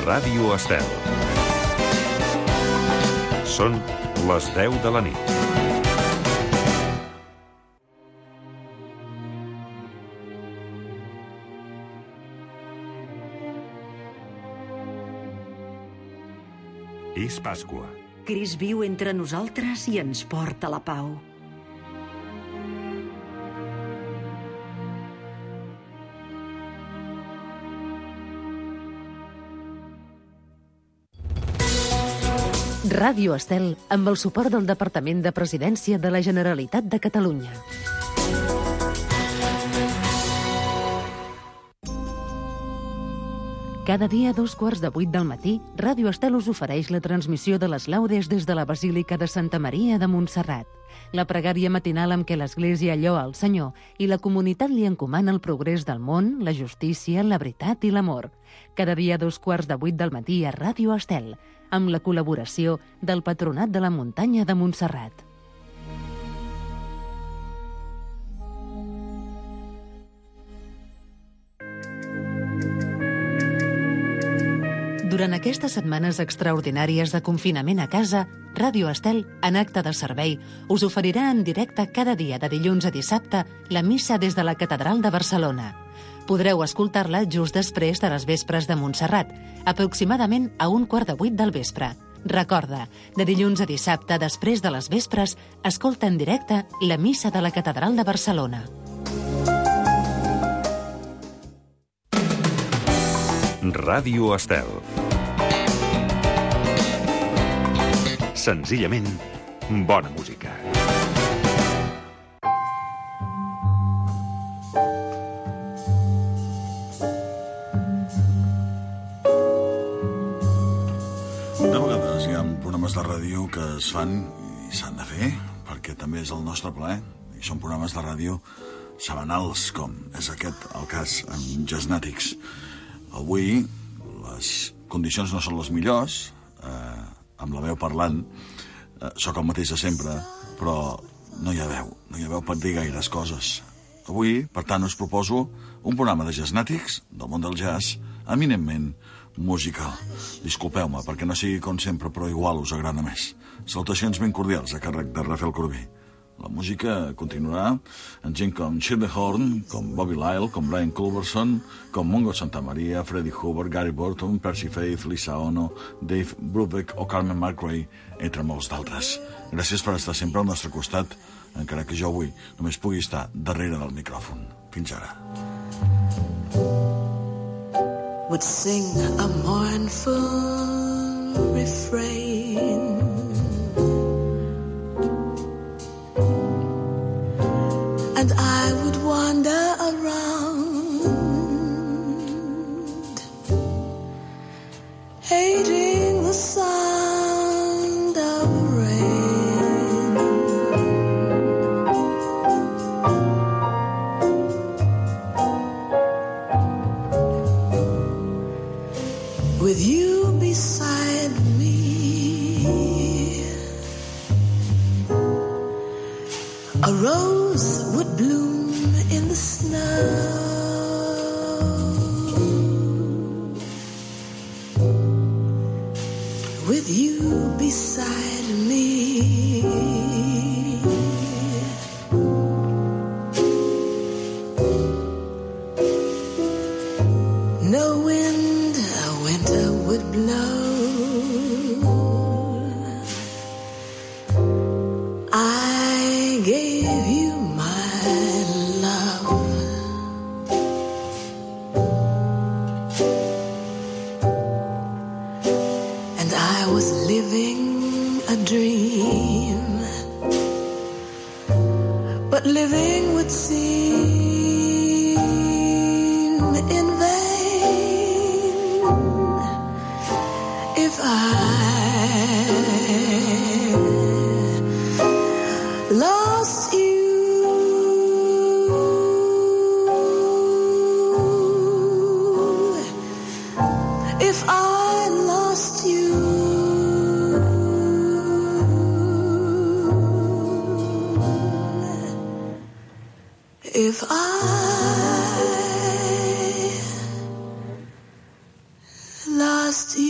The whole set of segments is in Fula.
Ràdio Estel. Són les 10 de la nit. És Pasqua. Crist viu entre nosaltres i ens porta la pau. Ràdio Estel, amb el suport del Departament de Presidència de la Generalitat de Catalunya. Cada dia a 7:15 del matí, Ràdio Estel us ofereix la transmissió de les laudes des de la Basílica de Santa Maria de Montserrat. La pregària matinal amb què l'Església lloa el Senyor i la comunitat li encomana el progrés del món, la justícia, la veritat i l'amor. Cada dia a 7:15 del matí a Ràdio Estel, amb la col·laboració del Patronat de la Muntanya de Montserrat. Durant aquestes setmanes extraordinàries de confinament a casa, Ràdio Estel, en acte de servei, us oferirà en directe cada dia de dilluns a dissabte la missa des de la Catedral de Barcelona. Podreu escoltar-la just després de les vespres de Montserrat, aproximadament a 7:15 del vespre. Recorda, de dilluns a dissabte, després de les vespres, escolta en directe la missa de la Catedral de Barcelona. Ràdio Estel. Senzillament, bona música. De vegades hi ha programes de ràdio que es fan i s'han de fer, perquè també és el nostre plaer, i són programes de ràdio setmanals, com és aquest el cas amb Jazznàtics. Avui les condicions no són les millors, amb la veu parlant, sóc el mateix de sempre, però no hi ha veu per dir gaires coses. Avui, per tant, us proposo un programa de jazznàtics del món del jazz, eminentment musical. Disculpeu-me, perquè no sigui com sempre, però igual us agrada més. Salutacions ben cordials a càrrec de Rafael Corbí. La música continuarà amb gent com Shirley Horn, com Bobby Lyle, com Brian Culberson, com Mongo Santamaria, Freddie Hubbard, Gary Burton, Percy Faith, Lisa Ono, Dave Brubeck o Carmen McRae, entre molts d'altres. Gràcies per estar sempre al nostre costat, encara que jo avui només pugui estar darrere del micròfon. Fins ara. Would sing a mournful refrain, and I would wander around, hating the sound of rain. With you beside me, a rose would bloom in the snow. With you beside me, no winter would blow. I gave you my love, and I was living a dream, but living would seem in vain if I lost you. If I lost you, if I lost you.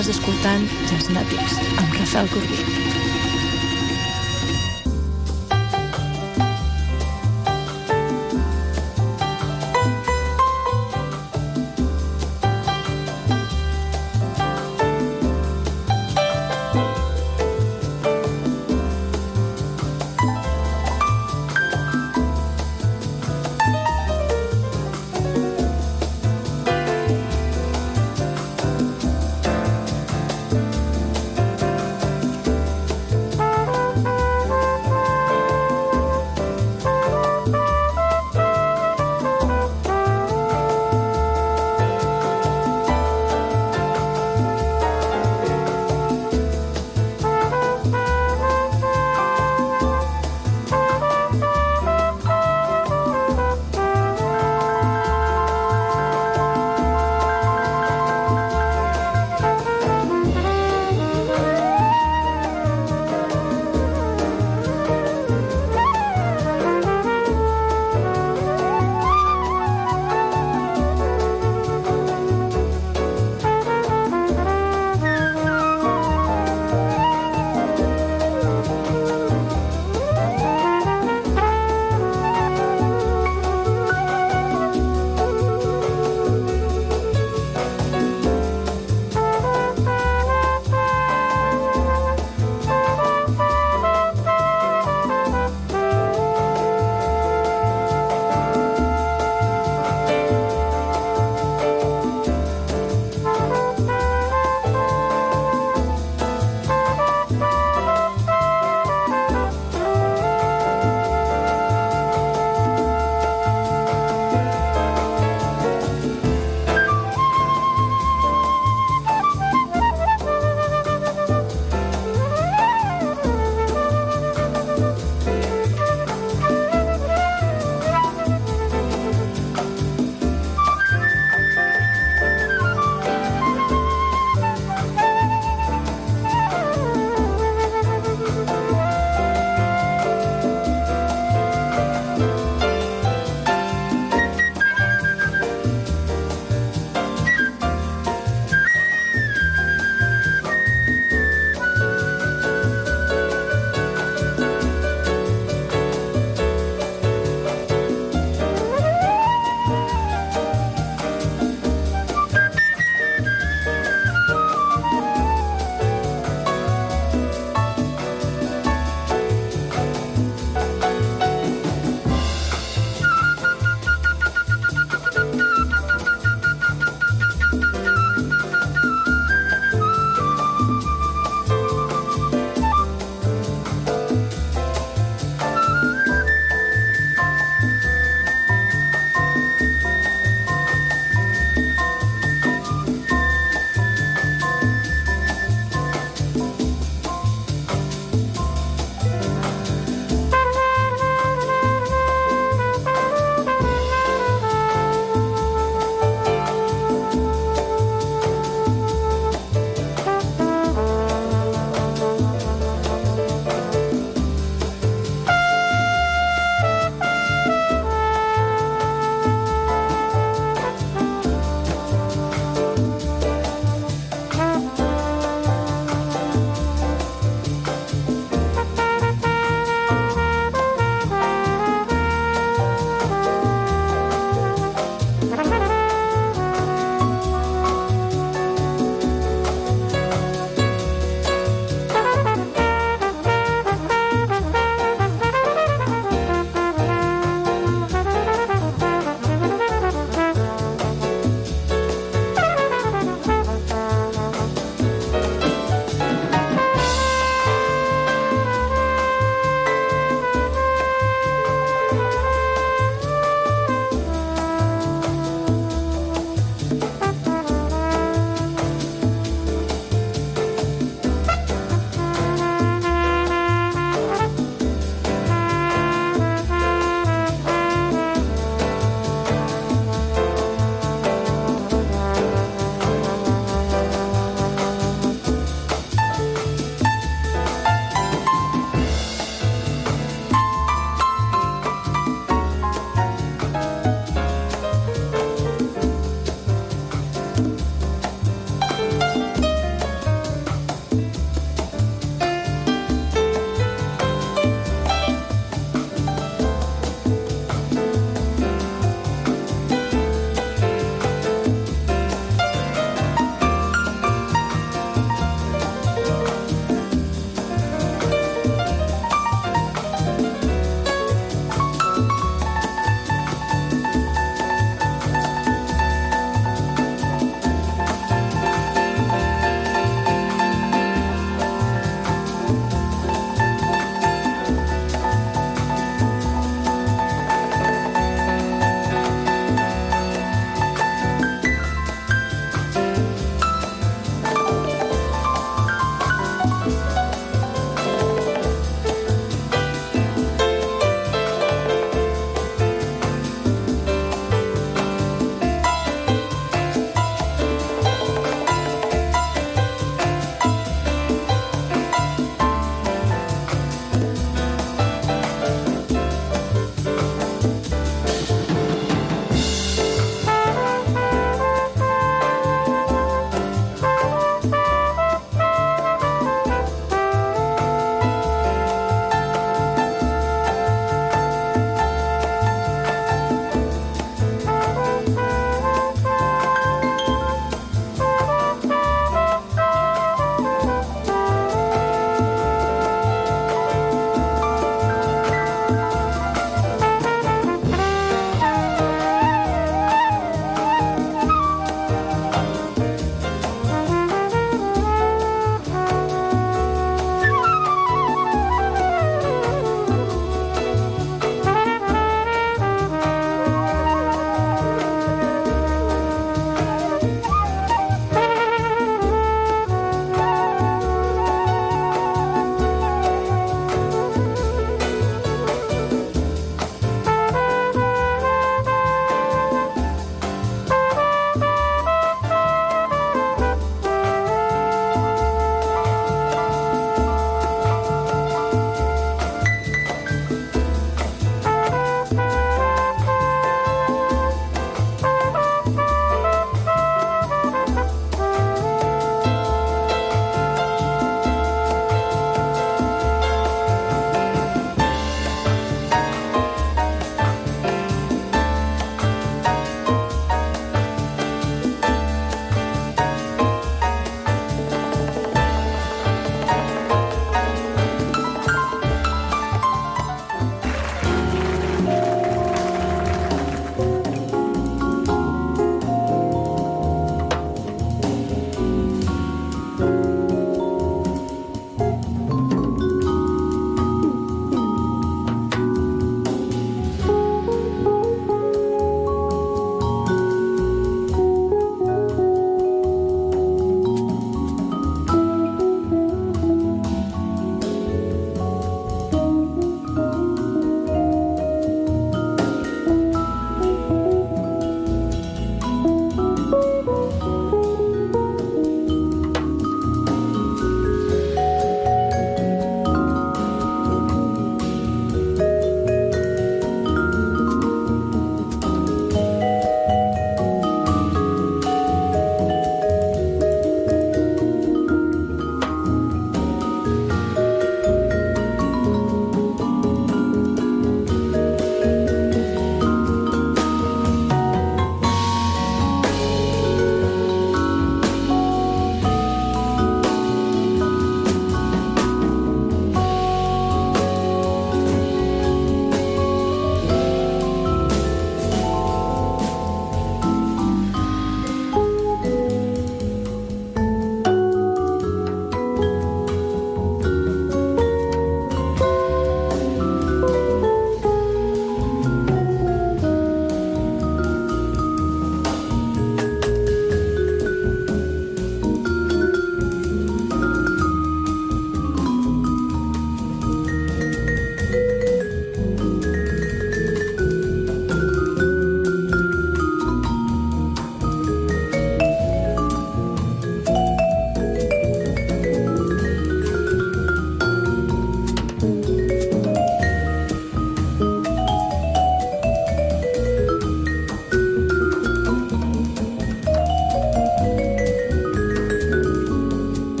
Estàs escoltant Jazznàtics amb Rafael Corbí.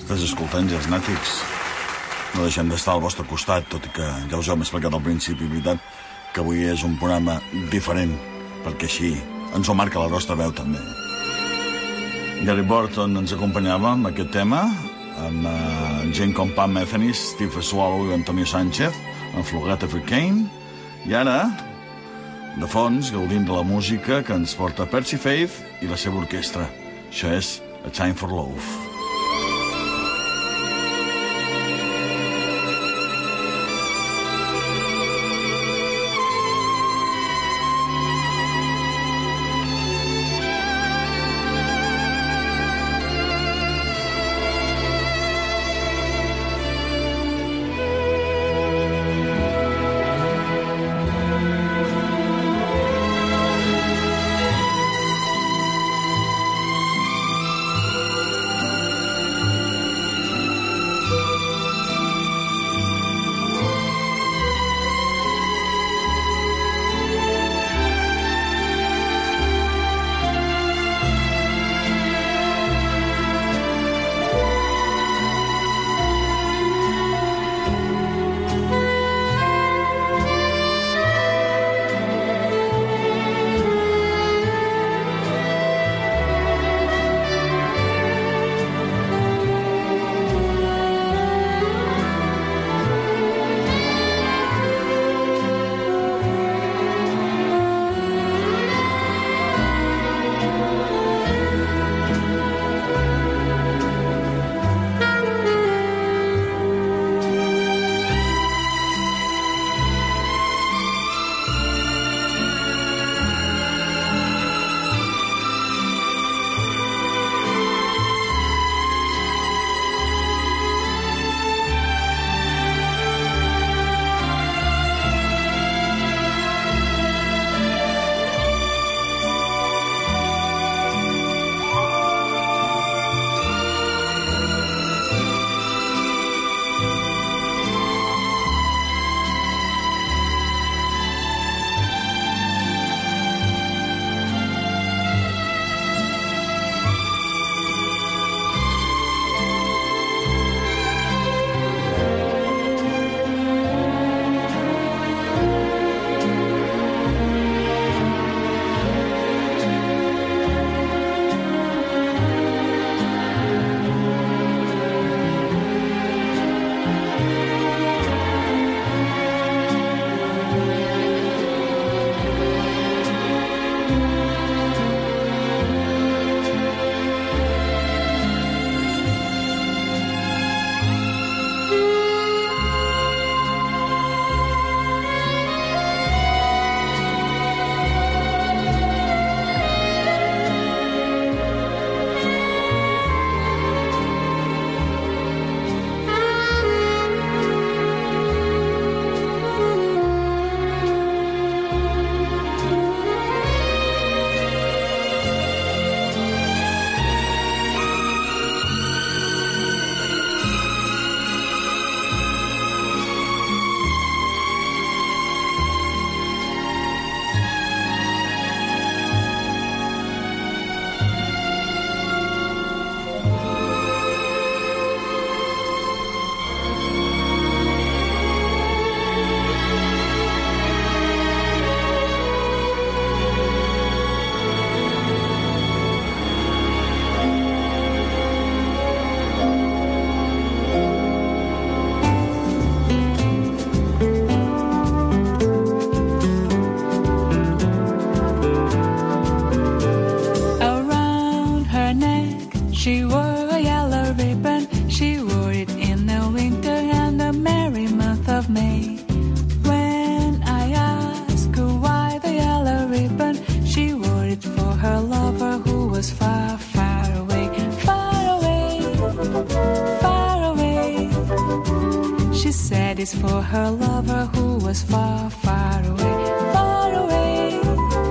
Estàs escoltant Jazznàtics. No deixem d'estar al vostre costat, tot i que ja us hem explicat al principi, veritat, que avui és un programa diferent, perquè així ens ho marca la nostra veu, també. Gary Burton ens acompanyava amb aquest tema, amb gent com Pat Metheny, Steve Swallow i Antonio Sánchez, amb Flogat Africain, i ara, de fons, gaudint de la música que ens porta Percy Faith i la seva orquestra. Això és A Time for Love. It's for her lover who was far, far away, far away,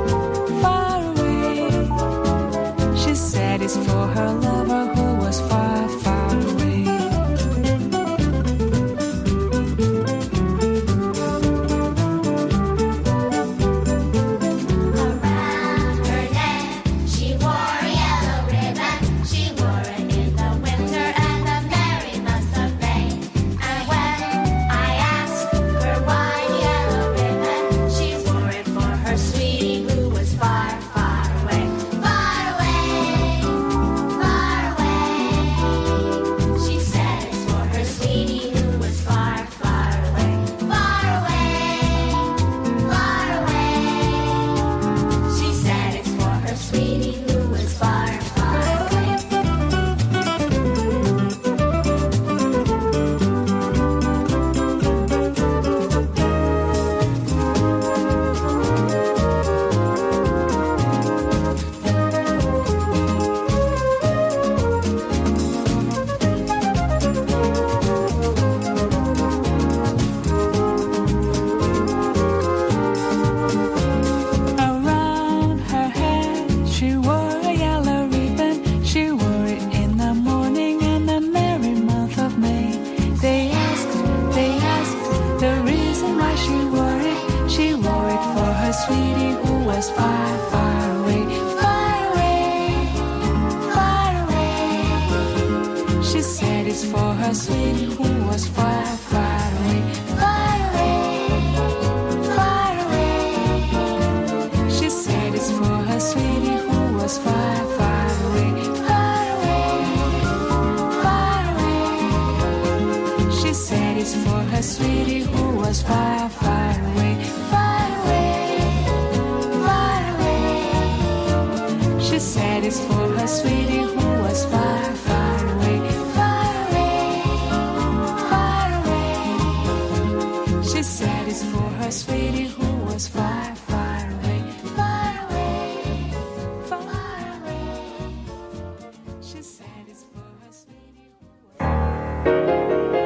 far away. She said it's for her lover who was far, far away. Around her neck she wore a yellow ribbon. She wore it in the winter and the merry it's for her sweetie who was far, far away. Far away, far away. She said it's for her sweetie who was far, far away. Far away, far away. She said it's for her sweetie who was far, far away. Far away, far away. She said it's for her sweetie who was far, far away. Far away, far away. She said it's for her sweetie who was far, far away. Far away, far away. She said it's for her sweetie who was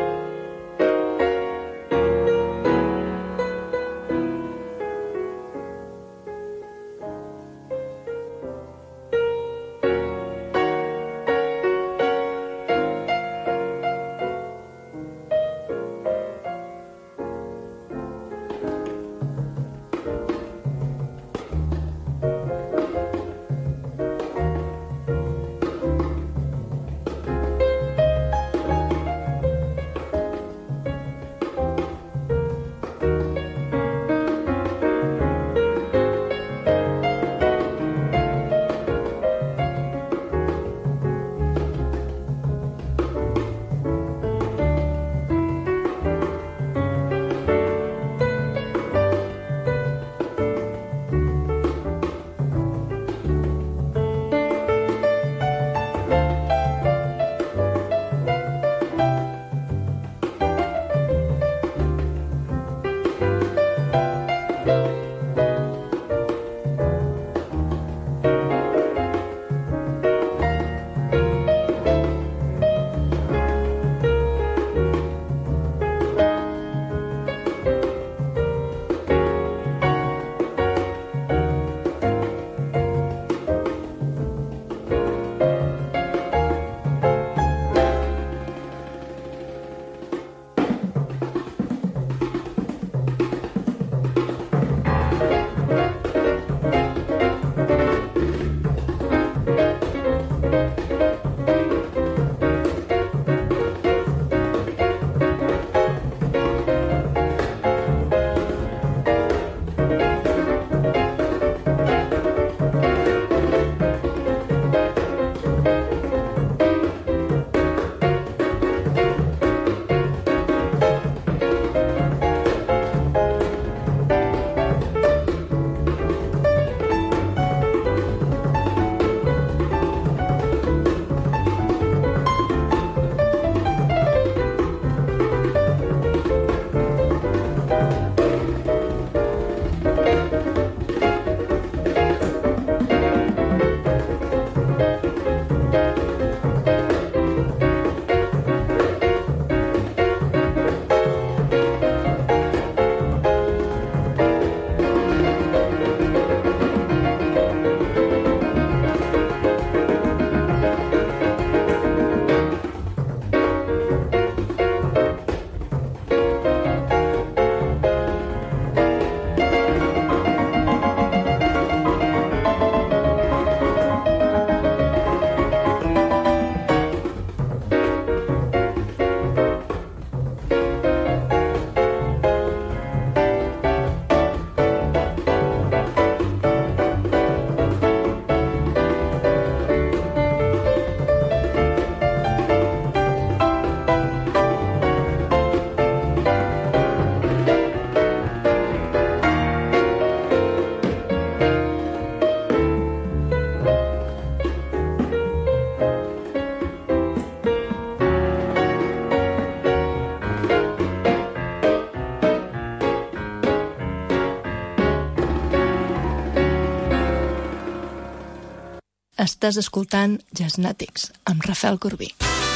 Estàs escoltant Jazznatics amb Rafael Corbí.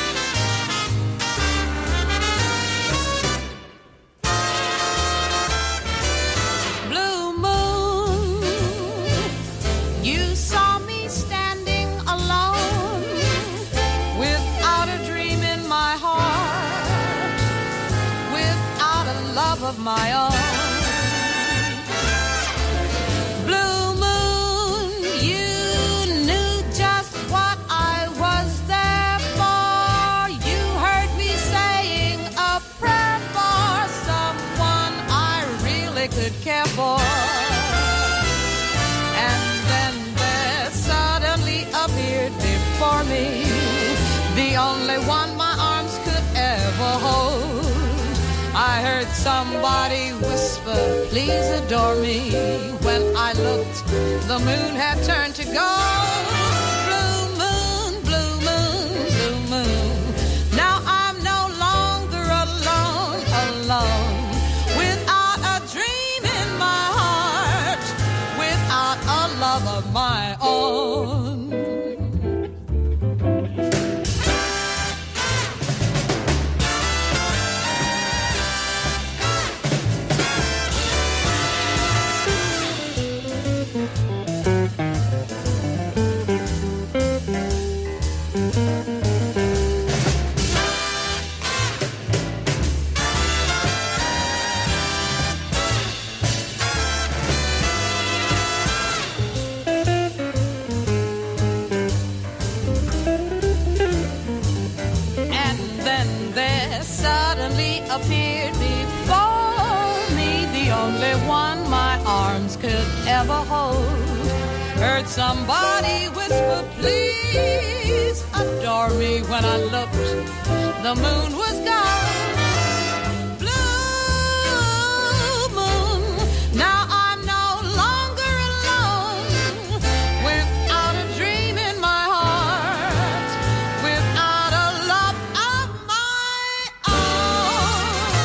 Of my own. Blue moon, you knew just what I was there for. You heard only one my arms could ever hold. I heard somebody whisper, please adore me. When I looked, the moon had turned to gold. Blue moon, blue moon, blue moon. Now I'm no longer alone, alone. Without a dream in my heart, without a love of my own. Appeared before me, the only one my arms could ever hold. Heard somebody whisper, please adore me. When I looked, the moon was gone. Blue moon, now I'm no longer alone. Without a dream in my heart, without a love of my own.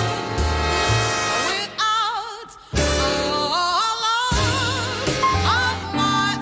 Without a love of my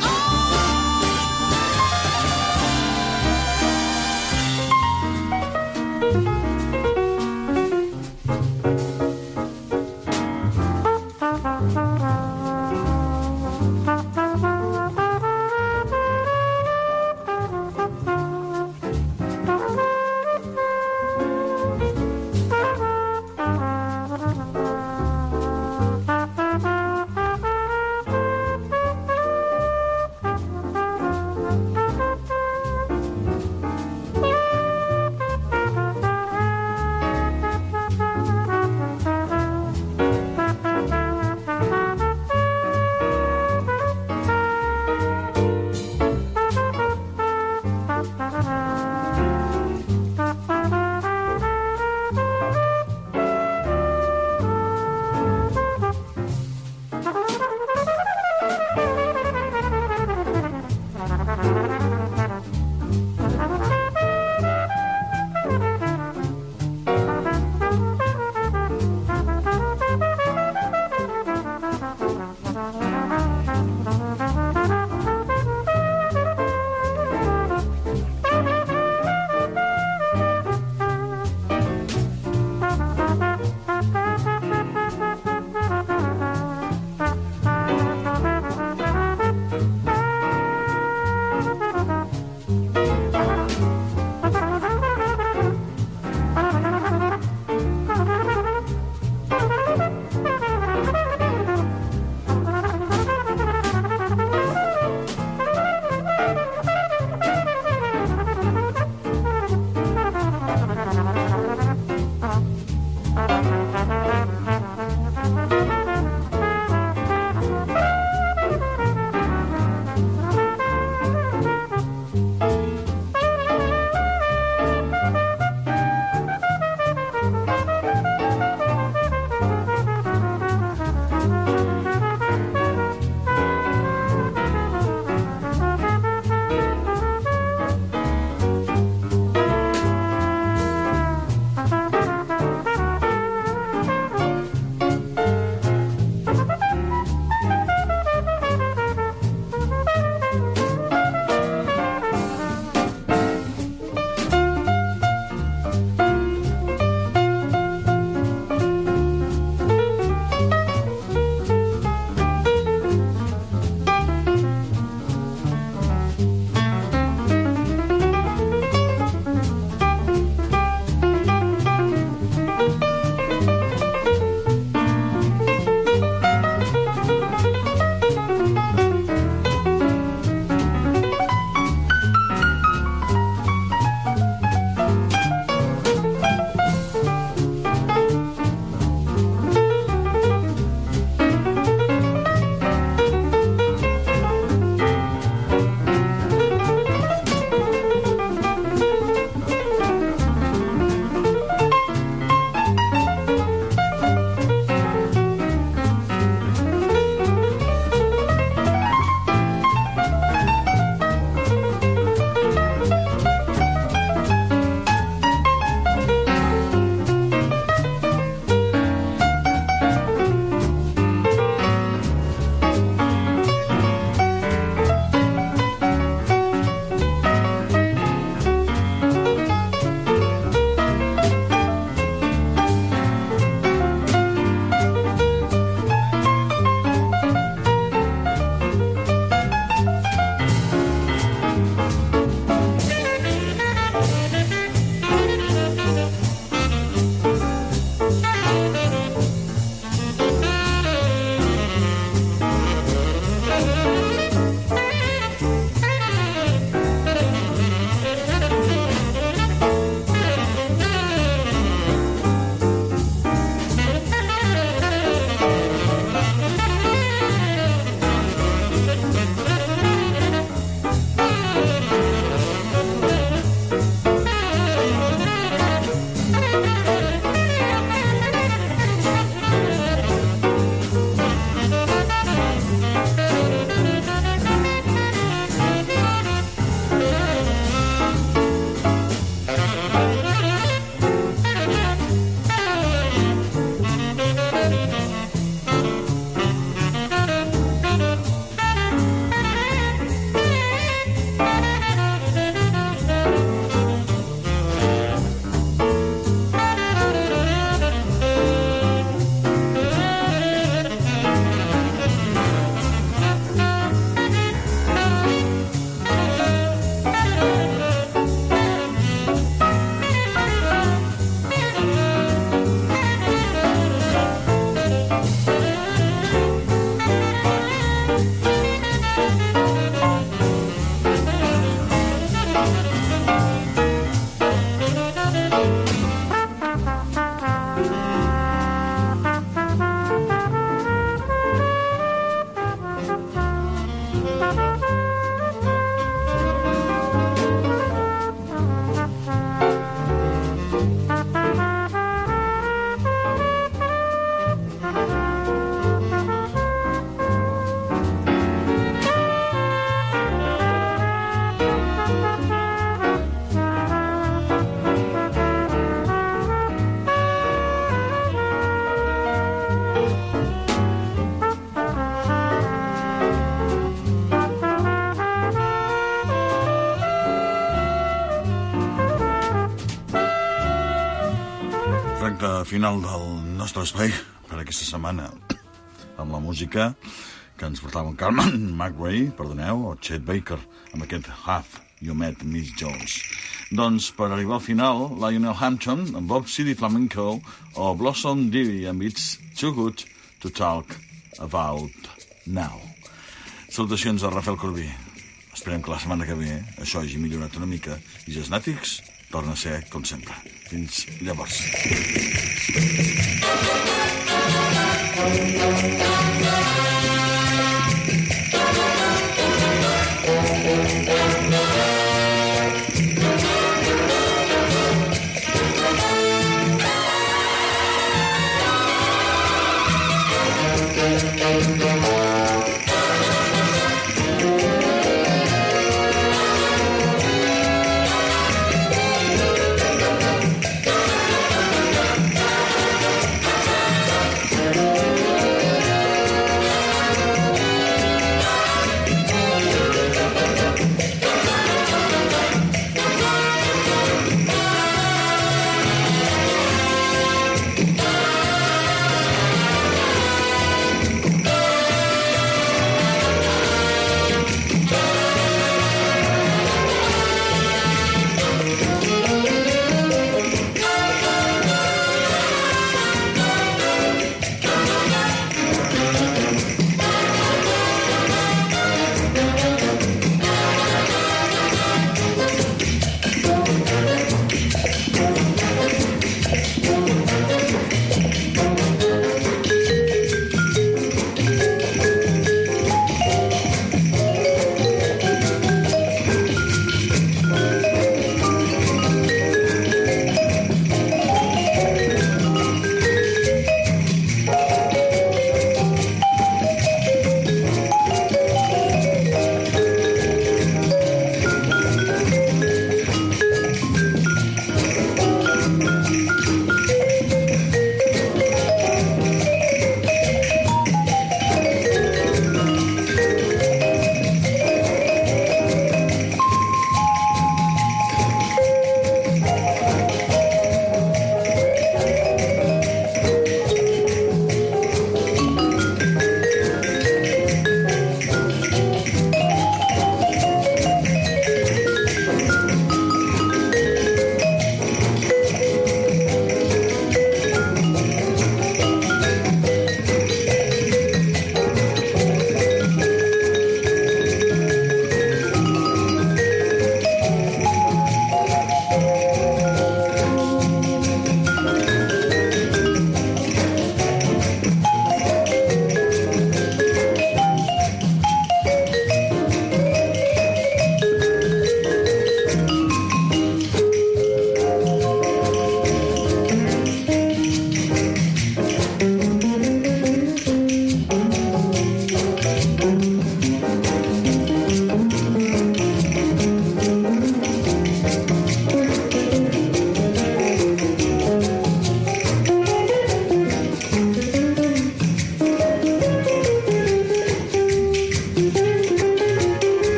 Final del nostre espai per aquesta setmana amb la música que ens portava en Carmen McRae, perdoneu, o Chet Baker, amb aquest Have You Met Miss Jones. Doncs per arribar al final, Lionel Hampton, amb Bob City Flamenco o Blossom Devi amb It's Too Good to Talk About Now. Salutacions a Rafael Corbí. Esperem que la setmana que ve això hagi millorat una mica i Jazznàtics torna a ser com sempre. Fins llavors.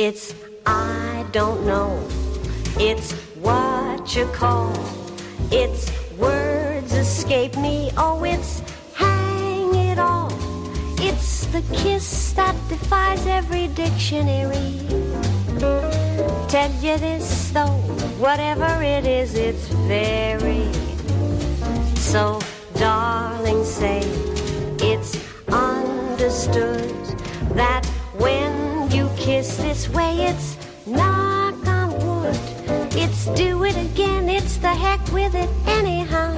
It's I don't know. It's what you call. It's words escape me. Oh, it's hang it all. It's the kiss that defies every dictionary. Tell you this though, whatever it is, it's very. So, darling, say it's understood that when you kiss this way, it's knock on wood. It's do it again, it's the heck with it anyhow.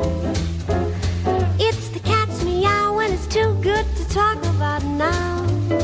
It's the cat's meow and it's too good to talk about now.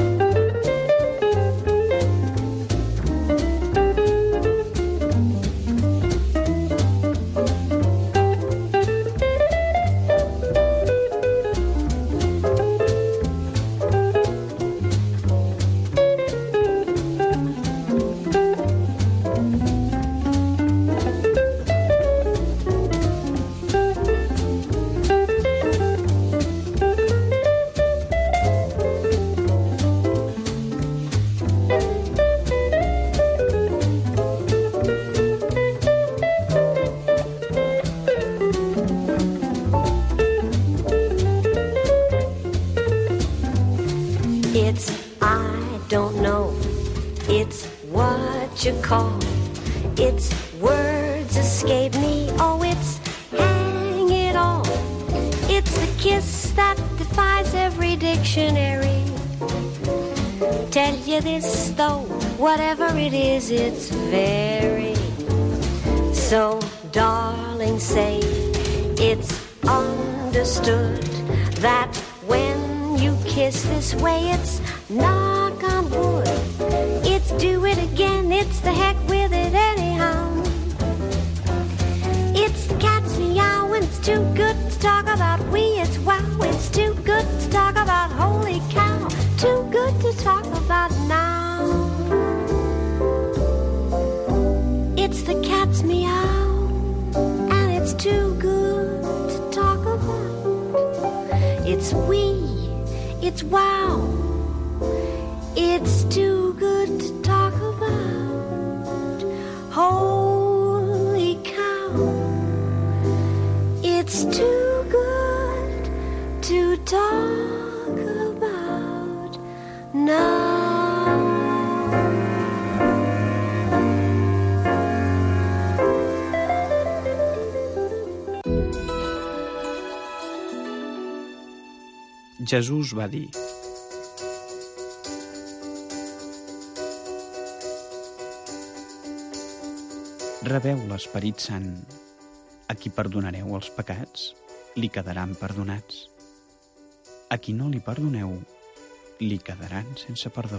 You call. It's words escape me. Oh, it's hang it all. It's the kiss that defies every dictionary. Tell you this though, whatever it is, it's very. So, darling, say it's understood that when you kiss this way, it's knock on wood. It's do it again, it's the heck with it anyhow. It's the cat's meow and it's too good to talk about it's wow. It's too good to talk about holy cow. Too good to talk about now. It's the cat's meow and it's too good to talk about. It's it's wow. It's too good to talk about. Holy cow. It's too good to talk about now. Jesús va dir: rebeu l'Esperit Sant. A qui perdonareu els pecats, li quedaran perdonats. A qui no li perdoneu, li quedaran sense perdó.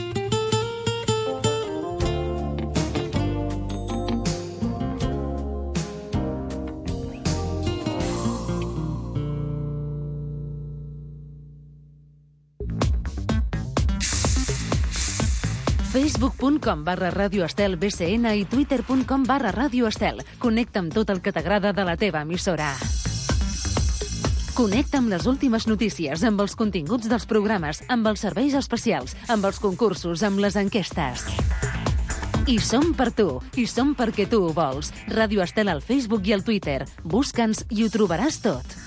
Facebook.com/Radio Estel BCN i Twitter.com/Radio Estel. Connecta amb tot el que t'agrada de la teva emissora. Connecta amb les últimes notícies, amb els continguts dels programes, amb els serveis especials, amb els concursos, amb les enquestes. I som per tu, i som perquè tu ho vols. Radio Estel al Facebook i al Twitter. Busca'ns i ho trobaràs tot.